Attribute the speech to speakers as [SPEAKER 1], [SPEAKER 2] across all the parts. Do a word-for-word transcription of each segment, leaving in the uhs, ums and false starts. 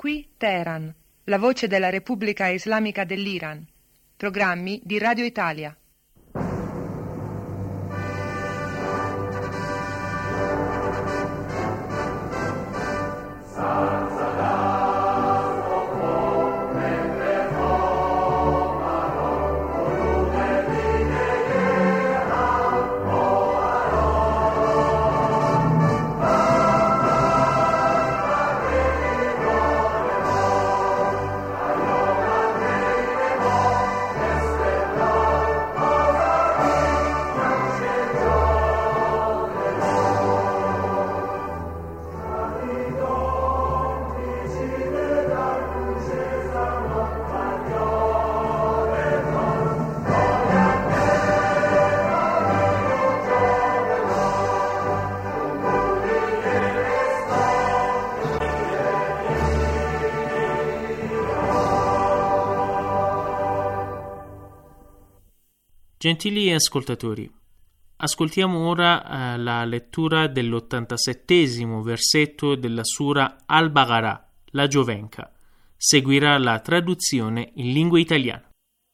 [SPEAKER 1] Qui Teheran, la voce della Repubblica Islamica dell'Iran. Programmi di Radio Italia.
[SPEAKER 2] Gentili ascoltatori, ascoltiamo ora eh, la lettura dell'ottantasettesimo versetto della Sura Al-Baqarah, la Giovenca. Seguirà la traduzione in lingua italiana.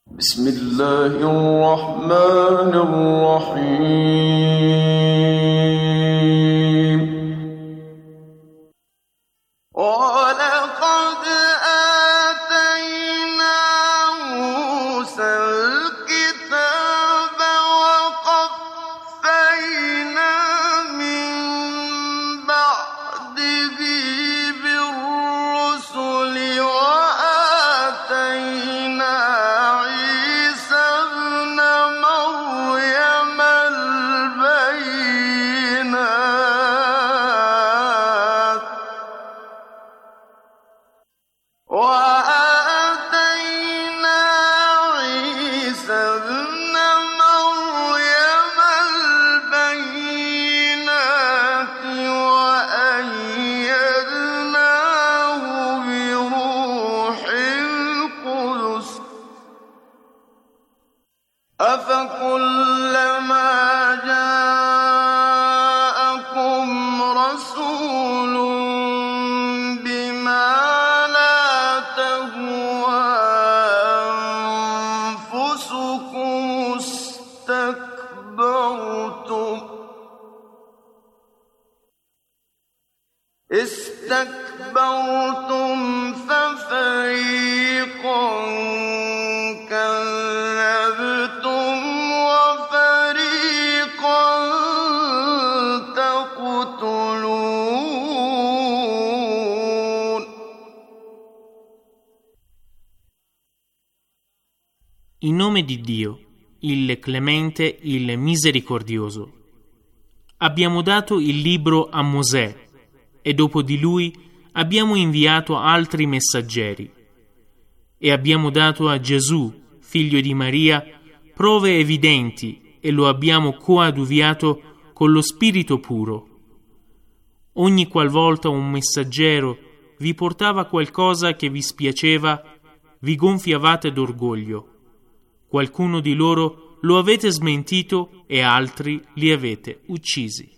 [SPEAKER 3] استكبرتم ففريقا كذبتم وفريقا تقتلون.
[SPEAKER 2] In nome di Dio, il Clemente, il Misericordioso. Abbiamo dato il libro a Mosè e dopo di lui abbiamo inviato altri messaggeri e abbiamo dato a Gesù, figlio di Maria, prove evidenti e lo abbiamo coadiuviato con lo Spirito puro. Ogni qualvolta un messaggero vi portava qualcosa che vi spiaceva, vi gonfiavate d'orgoglio. Qualcuno di loro lo avete smentito e altri li avete uccisi.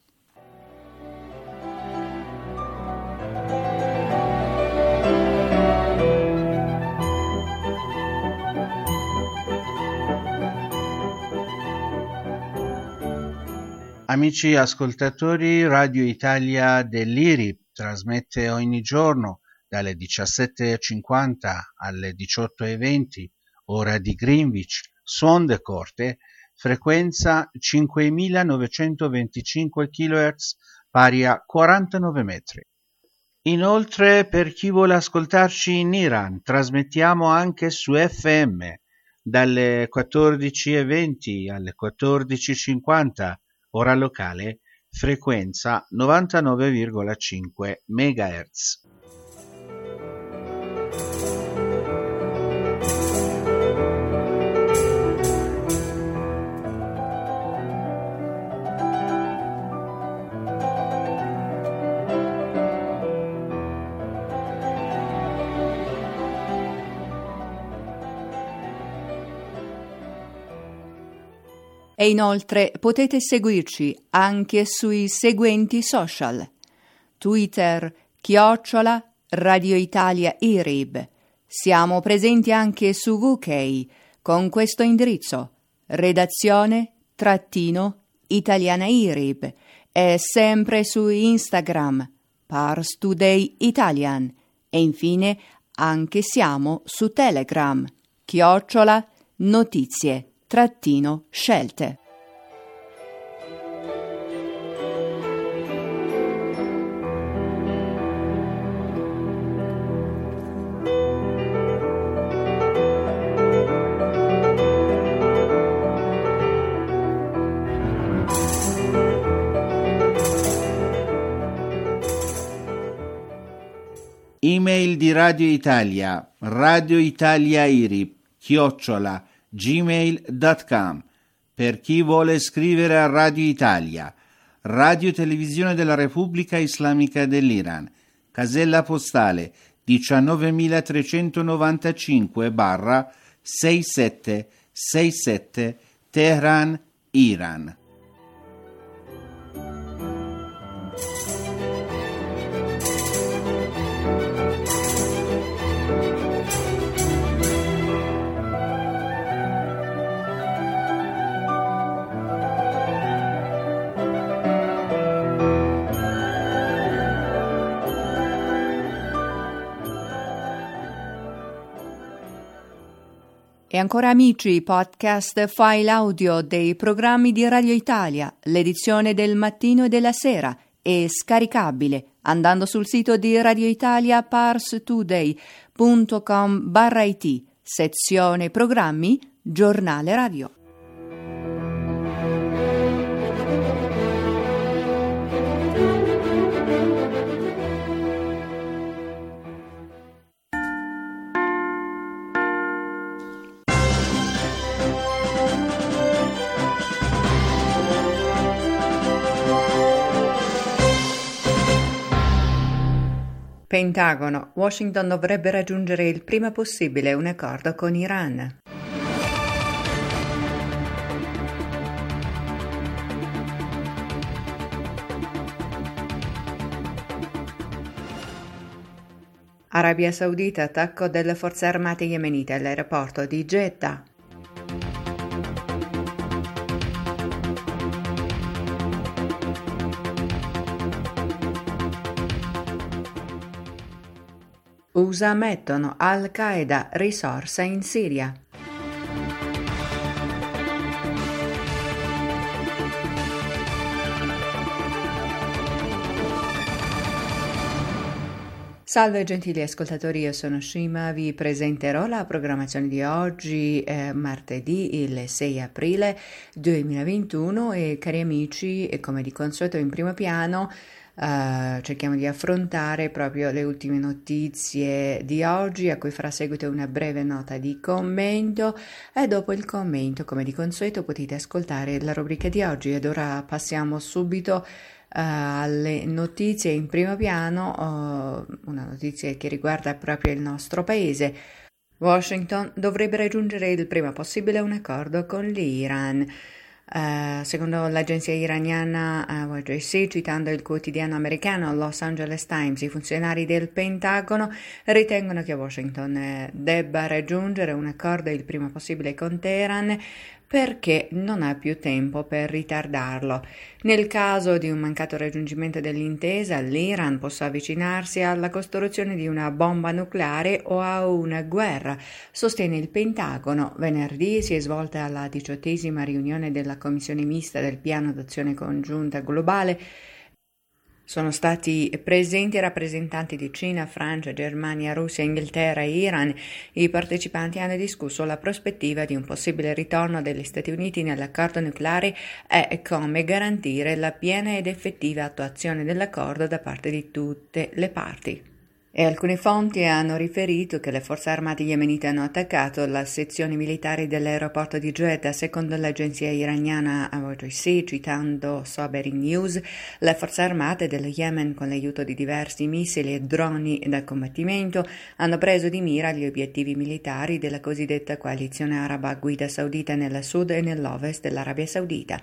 [SPEAKER 4] Amici ascoltatori, Radio Italia dell'I R I trasmette ogni giorno dalle diciassette e cinquanta alle diciotto e venti, ora di Greenwich, suon de corte, frequenza cinquemilanovecentoventicinque chilohertz, pari a quarantanove metri. Inoltre, per chi vuole ascoltarci in Iran, trasmettiamo anche su F M dalle quattordici e venti alle quattordici e cinquanta, ora locale, frequenza novantanove virgola cinque megahertz.
[SPEAKER 5] E inoltre potete seguirci anche sui seguenti social: Twitter chiocciola Radio Italia I R I B. Siamo presenti anche su V K con questo indirizzo: redazione trattino italiana I R I B, e sempre su Instagram Pars Today Italian, e infine anche siamo su Telegram chiocciola notizie trattino scelte.
[SPEAKER 4] Email di Radio Italia, Radio Italia I R I B, chiocciola, gmail punto com. Per chi vuole scrivere a Radio Italia, Radio Televisione della Repubblica Islamica dell'Iran, casella postale diciannovemilatrecentonovantacinque barra sessantasette sessantasette, Teheran, Iran.
[SPEAKER 5] E ancora amici, podcast file audio dei programmi di Radio Italia, l'edizione del mattino e della sera, è scaricabile andando sul sito di Radio Italia parstoday punto com barra it, sezione programmi, giornale radio. Pentagono. Washington dovrebbe raggiungere il prima possibile un accordo con Iran. Arabia Saudita, attacco delle forze armate yemenite all'aeroporto di Jeddah. U S A mettono Al-Qaeda risorsa in Siria. Salve gentili ascoltatori, io sono Shima, vi presenterò la programmazione di oggi, eh, martedì il sei aprile duemilaventuno, e cari amici, e come di consueto in primo piano Uh, cerchiamo di affrontare proprio le ultime notizie di oggi, a cui farà seguito una breve nota di commento, e dopo il commento, come di consueto, potete ascoltare la rubrica di oggi. Ed ora passiamo subito uh, alle notizie in primo piano, uh, una notizia che riguarda proprio il nostro paese. Washington dovrebbe raggiungere il prima possibile un accordo con l'Iran. Uh, secondo l'agenzia iraniana uh, Y J C, citando il quotidiano americano Los Angeles Times, i funzionari del Pentagono ritengono che Washington eh, debba raggiungere un accordo il prima possibile con Teheran, perché non ha più tempo per ritardarlo. Nel caso di un mancato raggiungimento dell'intesa, l'Iran possa avvicinarsi alla costruzione di una bomba nucleare o a una guerra, sostiene il Pentagono. Venerdì si è svolta la diciottesima riunione della Commissione mista del Piano d'azione congiunta globale. Sono stati presenti rappresentanti di Cina, Francia, Germania, Russia, Inghilterra e Iran. I partecipanti hanno discusso la prospettiva di un possibile ritorno degli Stati Uniti nell'accordo nucleare e come garantire la piena ed effettiva attuazione dell'accordo da parte di tutte le parti. E alcune fonti hanno riferito che le forze armate yemenite hanno attaccato la sezione militare dell'aeroporto di Jeddah. Secondo l'agenzia iraniana Y J C, citando Sobering News, le forze armate dello Yemen, con l'aiuto di diversi missili e droni da combattimento, hanno preso di mira gli obiettivi militari della cosiddetta coalizione araba a guida saudita nel sud e nell'ovest dell'Arabia Saudita.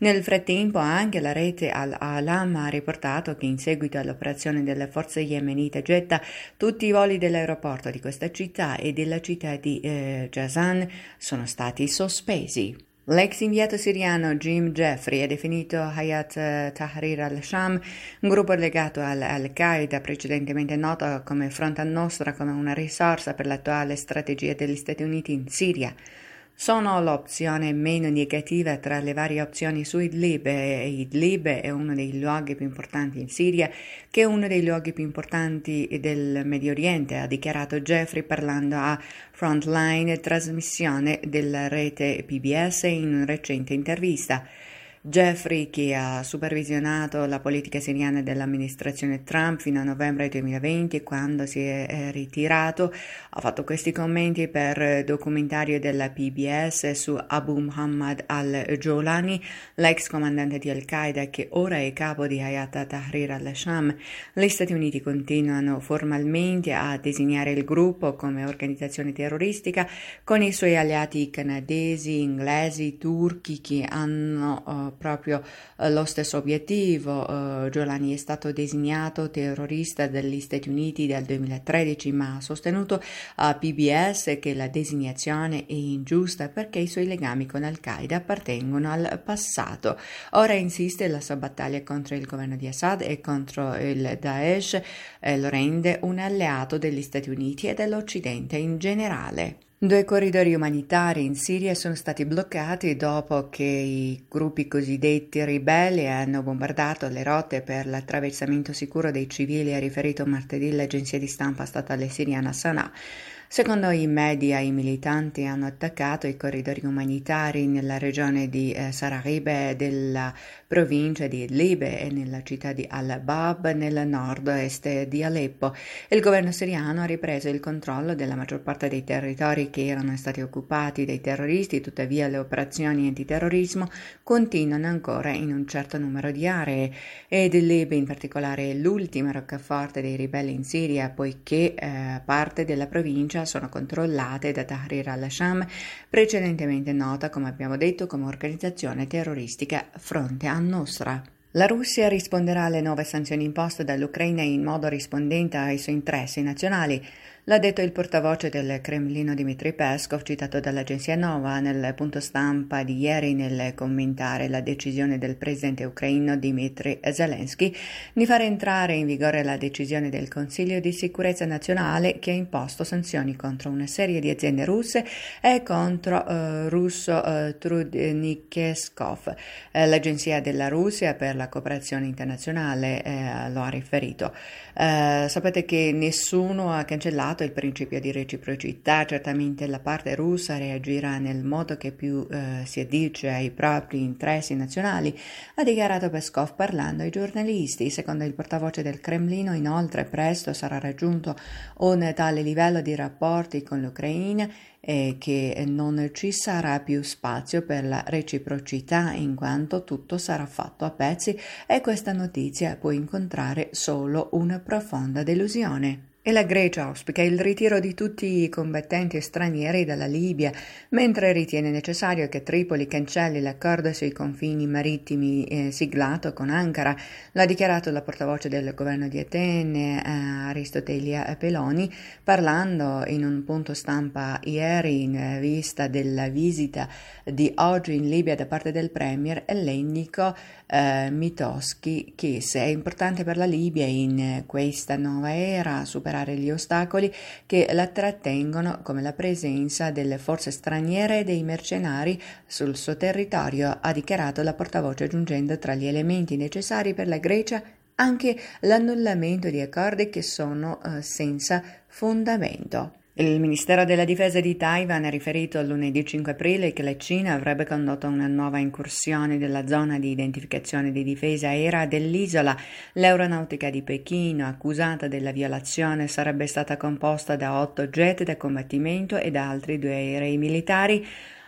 [SPEAKER 5] Nel frattempo anche la rete Al-Alam ha riportato che in seguito all'operazione delle forze yemenite Jeddah tutti i voli dell'aeroporto di questa città e della città di eh, Jazan sono stati sospesi. L'ex inviato siriano Jim Jeffrey ha definito Hayat Tahrir al-Sham, un gruppo legato al-Qaeda precedentemente noto come Front al-Nosra, come una risorsa per l'attuale strategia degli Stati Uniti in Siria. Sono l'opzione meno negativa tra le varie opzioni su Idlib e Idlib è uno dei luoghi più importanti in Siria, che è uno dei luoghi più importanti del Medio Oriente, ha dichiarato Jeffrey parlando a Frontline, trasmissione della rete P B S, in una recente intervista. Jeffrey, che ha supervisionato la politica siriana dell'amministrazione Trump fino a novembre duemilaventi, quando si è ritirato, ha fatto questi commenti per documentario della P B S su Abu Muhammad al-Jolani, l'ex comandante di Al-Qaeda che ora è capo di Hayat Tahrir al-Sham. Gli Stati Uniti continuano formalmente a designare il gruppo come organizzazione terroristica con i suoi alleati canadesi, inglesi, turchi che hanno uh, proprio uh, lo stesso obiettivo. Uh, Jolani è stato designato terrorista dagli Stati Uniti dal duemilatredici, ma ha sostenuto a P B S che la designazione è ingiusta perché i suoi legami con Al-Qaeda appartengono al passato. Ora insiste la sua battaglia contro il governo di Assad e contro il Daesh e lo rende un alleato degli Stati Uniti e dell'Occidente in generale. Due corridoi umanitari in Siria sono stati bloccati dopo che i gruppi cosiddetti ribelli hanno bombardato le rotte per l'attraversamento sicuro dei civili, ha riferito martedì l'agenzia di stampa statale siriana Sanaa. Secondo i media, i militanti hanno attaccato i corridoi umanitari nella regione di eh, Saragib della provincia di Idlib e nella città di Al-Bab nel nord-est di Aleppo. Il governo siriano ha ripreso il controllo della maggior parte dei territori che erano stati occupati dai terroristi, tuttavia le operazioni antiterrorismo continuano ancora in un certo numero di aree. Ed Idlib in particolare è l'ultima roccaforte dei ribelli in Siria, poiché eh, parte della provincia sono controllate da Tahrir al-Sham, precedentemente nota, come abbiamo detto, come organizzazione terroristica Fronte al-Nosra. La Russia risponderà alle nuove sanzioni imposte dall'Ucraina in modo rispondente ai suoi interessi nazionali. L'ha detto il portavoce del Cremlino Dmitry Peskov, citato dall'agenzia Nova nel punto stampa di ieri nel commentare la decisione del presidente ucraino Dmitry Zelensky di far entrare in vigore la decisione del Consiglio di sicurezza nazionale che ha imposto sanzioni contro una serie di aziende russe e contro uh, russo uh, Trudnikeskov. Eh, l'agenzia della Russia per la cooperazione internazionale eh, lo ha riferito. Eh, sapete che nessuno ha cancellato il principio di reciprocità. Certamente la parte russa reagirà nel modo che più eh, si addice ai propri interessi nazionali, ha dichiarato Peskov parlando ai giornalisti. Secondo il portavoce del Cremlino, inoltre, presto sarà raggiunto un tale livello di rapporti con l'Ucraina e che non ci sarà più spazio per la reciprocità in quanto tutto sarà fatto a pezzi e questa notizia può incontrare solo una profonda delusione. E la Grecia auspica il ritiro di tutti i combattenti stranieri dalla Libia, mentre ritiene necessario che Tripoli cancelli l'accordo sui confini marittimi eh, siglato con Ankara. L'ha dichiarato la portavoce del governo di Atene, eh, Aristotelia Peloni, parlando in un punto stampa ieri in vista della visita di oggi in Libia da parte del premier ellenico eh, Mitoschi, che se è importante per la Libia in questa nuova era superare gli ostacoli che la trattengono, come la presenza delle forze straniere e dei mercenari sul suo territorio, ha dichiarato la portavoce, aggiungendo tra gli elementi necessari per la Grecia anche l'annullamento di accordi che sono eh, senza fondamento. Il Ministero della Difesa di Taiwan ha riferito lunedì cinque aprile che la Cina avrebbe condotto una nuova incursione della zona di identificazione di difesa aerea dell'isola. L'aeronautica di Pechino, accusata della violazione, sarebbe stata composta da otto jet da combattimento e da altri due aerei militari.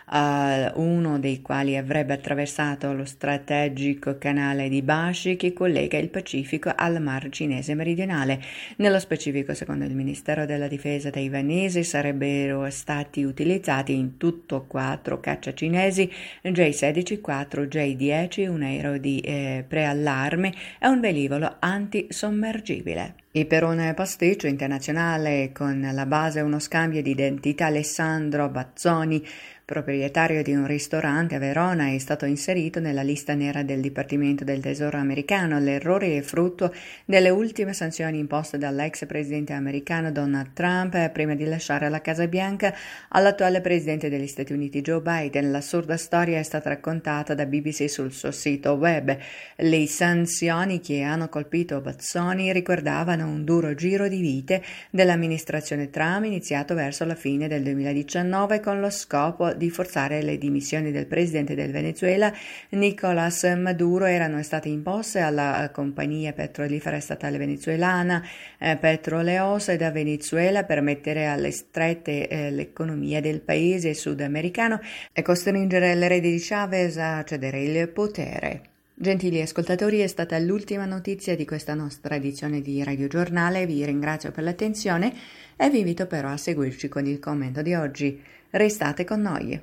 [SPEAKER 5] uh, uno dei quali avrebbe attraversato lo strategico canale di Bashi che collega il Pacifico al Mar Cinese meridionale. Nello specifico, secondo il Ministero della Difesa taiwanese, sarebbero stati utilizzati in tutto quattro caccia cinesi J sedici, quattro J dieci, un aereo di eh, preallarme e un velivolo antisommergibile. E per un pasticcio internazionale con la base uno scambio di identità, Alessandro Bazzoni, proprietario di un ristorante a Verona, è stato inserito nella lista nera del Dipartimento del Tesoro americano. L'errore è frutto delle ultime sanzioni imposte dall'ex presidente americano Donald Trump prima di lasciare la Casa Bianca all'attuale presidente degli Stati Uniti Joe Biden. L'assurda storia è stata raccontata da B B C sul suo sito web. Le sanzioni che hanno colpito Bazzoni ricordavano un duro giro di vite dell'amministrazione Trump iniziato verso la fine del duemiladiciannove con lo scopo di forzare le dimissioni del presidente del Venezuela Nicolás Maduro. Erano state imposte alla compagnia petrolifera statale venezuelana eh, Petroleos da Venezuela per mettere alle strette eh, l'economia del paese sudamericano e costringere l'erede di Chavez a cedere il potere. Gentili ascoltatori, è stata l'ultima notizia di questa nostra edizione di Radio Giornale. Vi ringrazio per l'attenzione e vi invito però a seguirci con il commento di oggi. Restate con noi.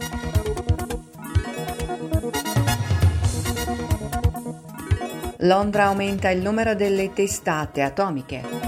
[SPEAKER 5] Londra aumenta il numero delle testate atomiche.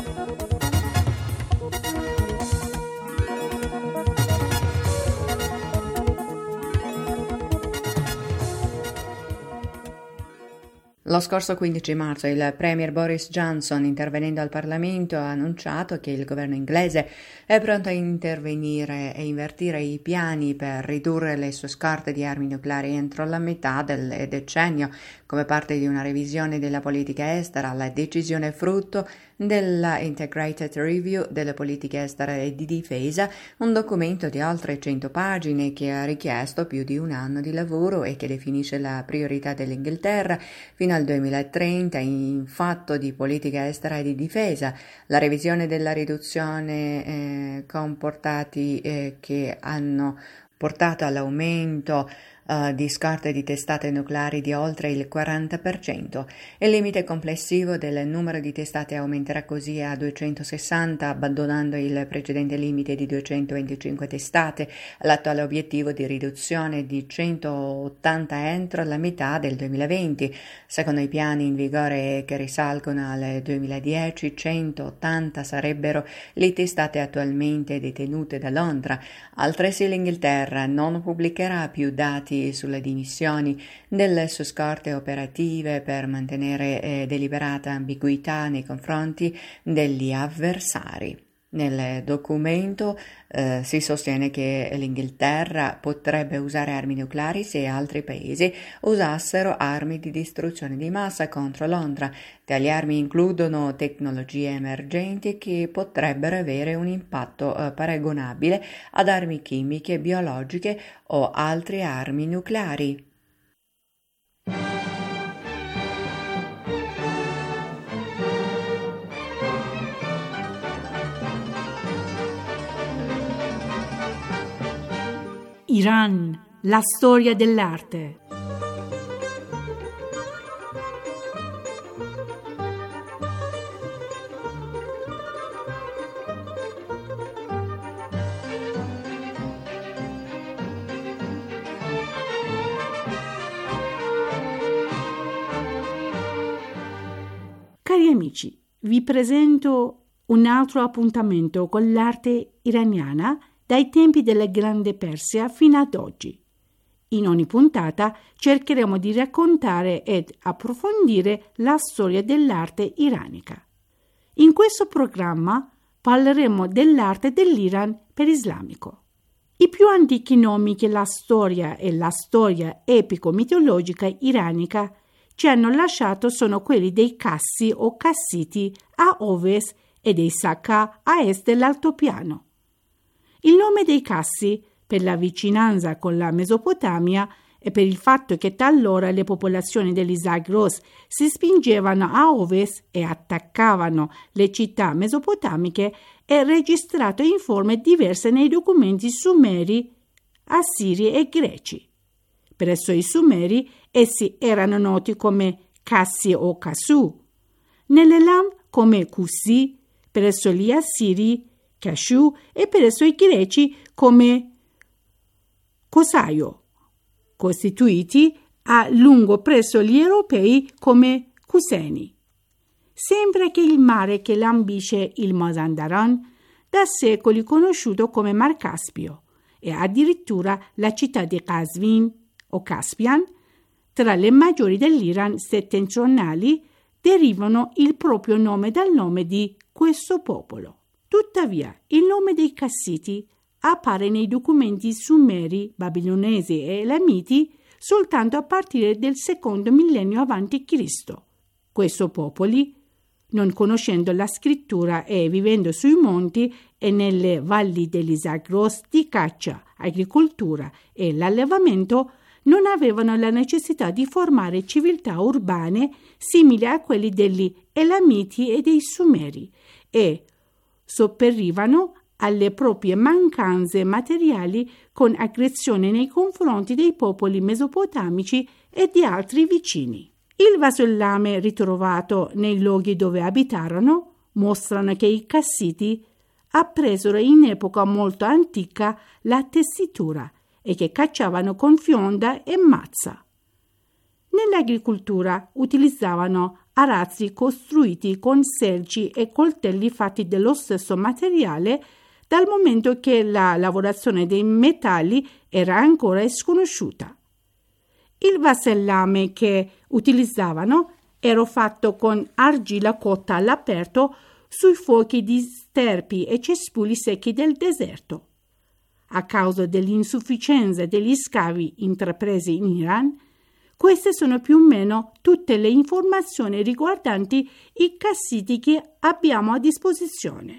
[SPEAKER 5] Lo scorso quindici marzo il premier Boris Johnson, intervenendo al Parlamento, ha annunciato che il governo inglese è pronto a intervenire e invertire i piani per ridurre le sue scorte di armi nucleari entro la metà del decennio, come parte di una revisione della politica estera. La decisione è frutto della Integrated Review delle politiche estere e di difesa, un documento di oltre cento pagine che ha richiesto più di un anno di lavoro e che definisce la priorità dell'Inghilterra fino al duemilatrenta in fatto di politica estera e di difesa. La revisione della riduzione eh, comportati eh, che hanno portato all'aumento uh, di scorte di testate nucleari di oltre il quaranta per cento. Il limite complessivo del numero di testate aumenterà così a duecentosessanta, abbandonando il precedente limite di duecentoventicinque testate. L'attuale obiettivo di riduzione di centottanta entro la metà del duemilaventi. Secondo i piani in vigore che risalgono al duemiladieci, centottanta sarebbero le testate attualmente detenute da Londra. Altresì l'Inghilterra non pubblicherà più dati sulle dimissioni delle sue scorte operative per mantenere eh, deliberata ambiguità nei confronti degli avversari. Nel documento eh, si sostiene che l'Inghilterra potrebbe usare armi nucleari se altri paesi usassero armi di distruzione di massa contro Londra. Tali armi includono tecnologie emergenti che potrebbero avere un impatto eh, paragonabile ad armi chimiche, biologiche o altre armi nucleari.
[SPEAKER 6] Iran, la storia dell'arte. Cari amici, vi presento un altro appuntamento con l'arte iraniana dai tempi della Grande Persia fino ad oggi. In ogni puntata cercheremo di raccontare ed approfondire la storia dell'arte iranica. In questo programma parleremo dell'arte dell'Iran perislamico. I più antichi nomi che la storia e la storia epico-mitologica iranica ci hanno lasciato sono quelli dei Cassi o Cassiti a ovest e dei Saka a est dell'altopiano. Il nome dei Cassi, per la vicinanza con la Mesopotamia e per il fatto che talora le popolazioni degli Zagros si spingevano a ovest e attaccavano le città mesopotamiche, è registrato in forme diverse nei documenti sumeri assiri e greci. Presso i Sumeri essi erano noti come Cassi o Casu, nell'Elam come Cusi, presso gli Assiri Casciù e presso i Greci come Cosaio, costituiti a lungo presso gli Europei come Cuseni. Sembra che il mare che lambisce il Mazandaran da secoli conosciuto come Mar Caspio e addirittura la città di Qazvin o Caspian, tra le maggiori dell'Iran settentrionali, derivano il proprio nome dal nome di questo popolo. Tuttavia, il nome dei Cassiti appare nei documenti sumeri, babilonesi e elamiti soltanto a partire del secondo millennio avanti Cristo. Questo popoli, non conoscendo la scrittura e vivendo sui monti e nelle valli degli Zagros di caccia, agricoltura e l'allevamento, non avevano la necessità di formare civiltà urbane simili a quelli degli Elamiti e dei Sumeri e sopperivano alle proprie mancanze materiali con aggressione nei confronti dei popoli mesopotamici e di altri vicini. Il vasellame ritrovato nei luoghi dove abitarono mostrano che i Cassiti appresero in epoca molto antica la tessitura e che cacciavano con fionda e mazza. Nell'agricoltura utilizzavano arazzi costruiti con selci e coltelli fatti dello stesso materiale, dal momento che la lavorazione dei metalli era ancora sconosciuta. Il vasellame che utilizzavano era fatto con argilla cotta all'aperto sui fuochi di sterpi e cespugli secchi del deserto. A causa dell'insufficienza degli scavi intrapresi in Iran, queste sono più o meno tutte le informazioni riguardanti i Cassiti che abbiamo a disposizione.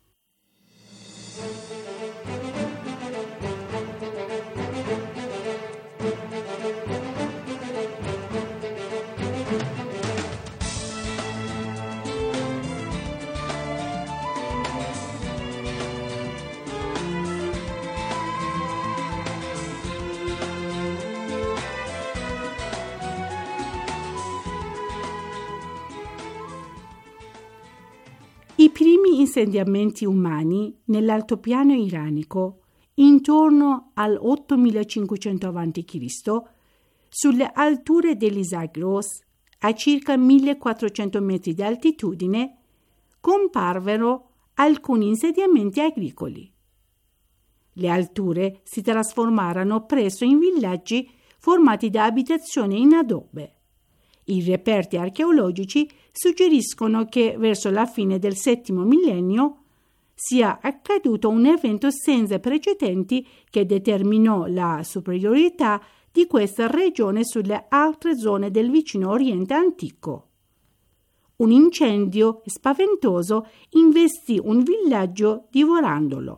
[SPEAKER 6] I primi insediamenti umani nell'altopiano iranico, intorno al ottomilacinquecento avanti Cristo, sulle alture degli Zagros, a circa millequattrocento metri di altitudine, comparvero alcuni insediamenti agricoli. Le alture si trasformarono presto in villaggi formati da abitazioni in adobe. I reperti archeologici suggeriscono che verso la fine del settimo millennio sia accaduto un evento senza precedenti che determinò la superiorità di questa regione sulle altre zone del vicino Oriente antico. Un incendio spaventoso investì un villaggio divorandolo.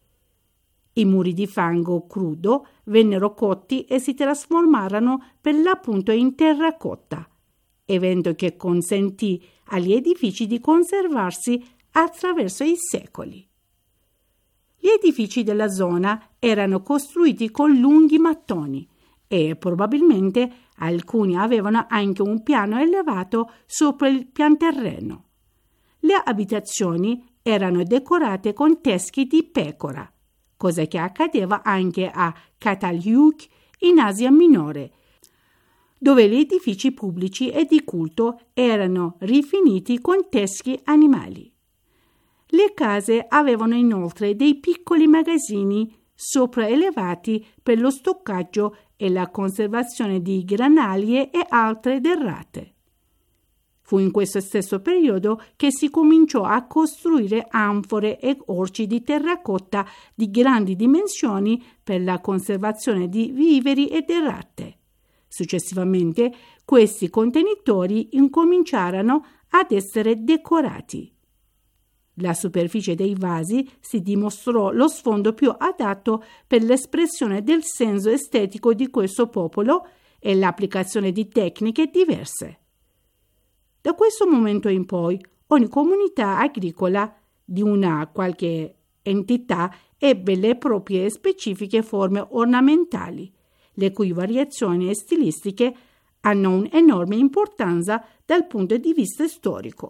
[SPEAKER 6] I muri di fango crudo vennero cotti e si trasformarono per l'appunto in terracotta, evento che consentì agli edifici di conservarsi attraverso i secoli. Gli edifici della zona erano costruiti con lunghi mattoni e probabilmente alcuni avevano anche un piano elevato sopra il pianterreno. Le abitazioni erano decorate con teschi di pecora, cosa che accadeva anche a Catalhuyuk in Asia Minore, dove gli edifici pubblici e di culto erano rifiniti con teschi animali. Le case avevano inoltre dei piccoli magazzini sopraelevati per lo stoccaggio e la conservazione di granaglie e altre derrate. Fu in questo stesso periodo che si cominciò a costruire anfore e orci di terracotta di grandi dimensioni per la conservazione di viveri e derrate. Successivamente questi contenitori incominciarono ad essere decorati. La superficie dei vasi si dimostrò lo sfondo più adatto per l'espressione del senso estetico di questo popolo e l'applicazione di tecniche diverse. Da questo momento in poi, ogni comunità agricola di una qualche entità ebbe le proprie specifiche forme ornamentali, le cui variazioni stilistiche hanno un'enorme importanza dal punto di vista storico.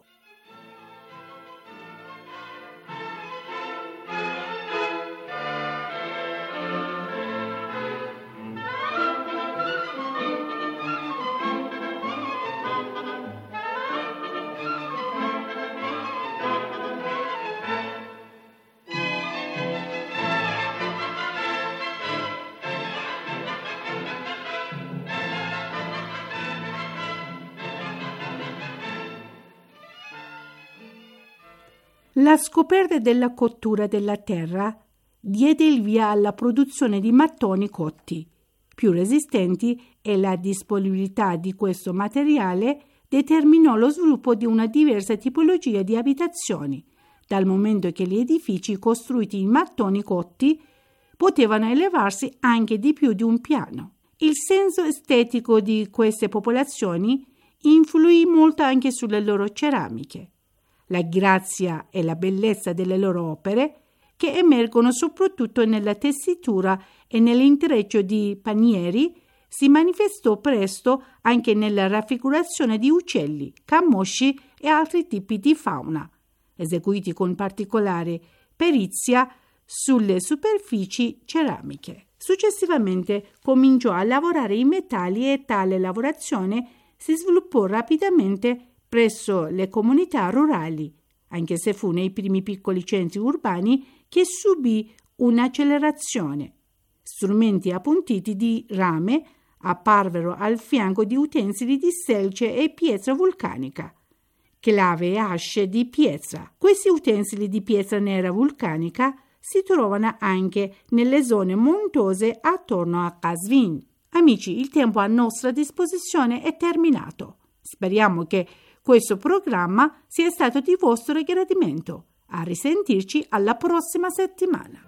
[SPEAKER 6] La scoperta della cottura della terra diede il via alla produzione di mattoni cotti, più resistenti, e la disponibilità di questo materiale determinò lo sviluppo di una diversa tipologia di abitazioni, dal momento che gli edifici costruiti in mattoni cotti potevano elevarsi anche di più di un piano. Il senso estetico di queste popolazioni influì molto anche sulle loro ceramiche. La grazia e la bellezza delle loro opere, che emergono soprattutto nella tessitura e nell'intreccio di panieri, si manifestò presto anche nella raffigurazione di uccelli, camosci e altri tipi di fauna, eseguiti con particolare perizia sulle superfici ceramiche. Successivamente cominciò a lavorare in metalli e tale lavorazione si sviluppò rapidamente presso le comunità rurali, anche se fu nei primi piccoli centri urbani che subì un'accelerazione. Strumenti appuntiti di rame apparvero al fianco di utensili di selce e pietra vulcanica, clave e asce di pietra. Questi utensili di pietra nera vulcanica si trovano anche nelle zone montuose attorno a Qazvin. Amici, il tempo a nostra disposizione è terminato. Speriamo che questo programma sia stato di vostro gradimento. A risentirci alla prossima settimana.